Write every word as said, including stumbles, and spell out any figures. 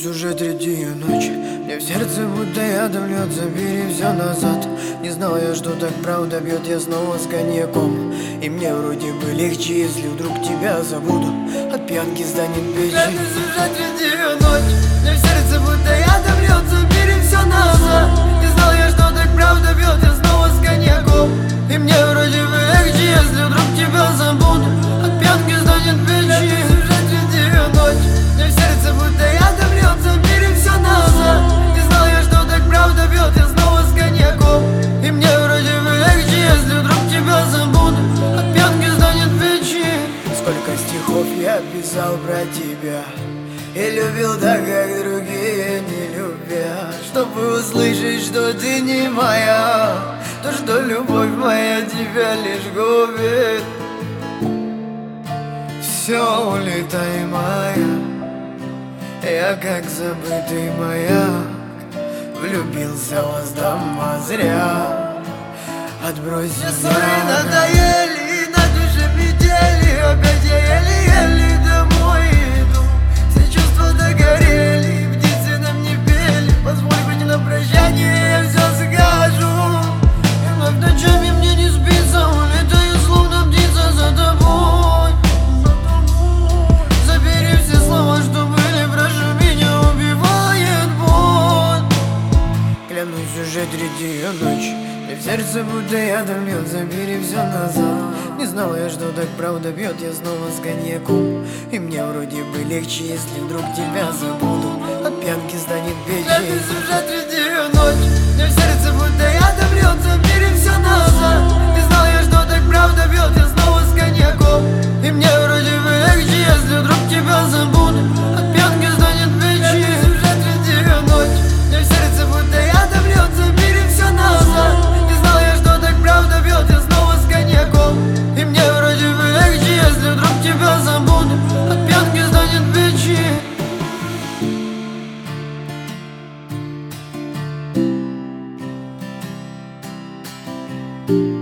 Клянусь, уже третья ночь. Мне в сердце будто ядом льет, забери все назад. Не знал я, что так правда бьет, я снова с коньяком. И мне вроде бы легче, если вдруг тебя забуду. От пьянки станет печень. Клянусь, уже третья ночь. Мне в сердце будто ядом льет, забери все назад. Не знал я, что так правда бьет, я снова с коньяком. И мне вроде бы легче, если вдруг тебя забуду. От пьянки станет печень. Клянусь, уже третья ночь. Мне в сердце будто ядом льет, забери все назад. Не знал я, что так правда бьет, я снова с коньяком. И мне вроде бы легче, если вдруг тебя забуду. От пьянки станет печень. Сколько стихов я писал про тебя и любил так, как другие не любят. Чтобы услышать, что ты не моя, то, что любовь моя тебя лишь губит. Все, улетай, моя, я как забытый маяк. Влюбился в вас дома зря. Отбрось Мне меня. ссоры надоели, на душе метели. Опять я еле-еле домой иду. Все чувства догорели, птицы нам не пели. Позволь быть на прощание, я все скажу. И вновь ночами мне не спится, улетаю словно птица за тобой. Забери все слова, что были, прошу, меня убивает боль. Клянусь, уже третья ночь. И в сердце будто ядом льет, забери все назад. Не знал я, что так правда бьет, я снова с коньяком. И мне вроде бы легче, если вдруг тебя забуду. От пьянки станет печень. Клянусь, уже третья ночь. Мне в сердце будто ядом льет, забери все назад. Не знал я, что так правда бьет, я снова с коньяком. И мне вроде бы легче, если вдруг тебя забуду. От пьянки станет печень. Клянусь, уже третья ночь. Мне в сердце будто ядом льет, забери все назад. Не знал я, что так правда бьет, я снова с коньяком. И мне вроде бы легче, если вдруг тебя забуду. От пьянки станет печень. Thank